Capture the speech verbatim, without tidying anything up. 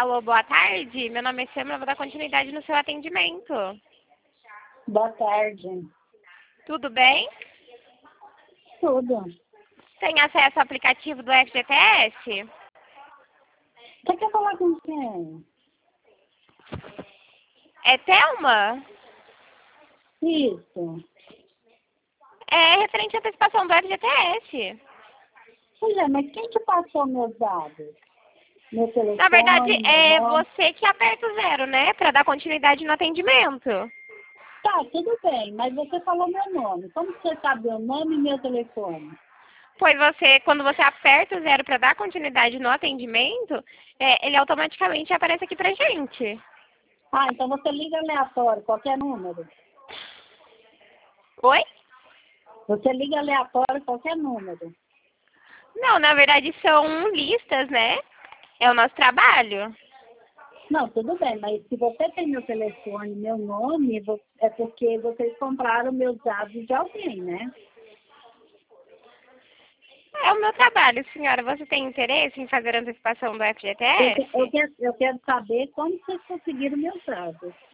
Alô, boa tarde. Meu nome é Samara, eu vou dar continuidade no seu atendimento. Boa tarde. Tudo bem? Tudo. Tem acesso ao aplicativo do F G T S? Você quer falar com quem? É Thelma? Isso. É referente à antecipação do F G T S. Pois é, mas quem que passou meus dados? Meu telefone, Na verdade, meu é nome? você que aperta o zero, né? Para dar continuidade no atendimento. Tá, tudo bem, mas você falou meu nome. Como que você sabe meu nome e meu telefone? Pois você, quando você aperta o zero para dar continuidade no atendimento, é, ele automaticamente aparece aqui pra gente. Ah, então você liga aleatório, qualquer número. Oi? Você liga aleatório, qualquer número. Não, na verdade são listas, né? É o nosso trabalho. Não, tudo bem, mas se você tem meu telefone, meu nome, vo- é porque vocês compraram meus dados de alguém, né? É o meu trabalho, senhora. Você tem interesse em fazer a antecipação do Eu, que- eu, F G T S? quero, eu quero saber como vocês conseguiram meus dados.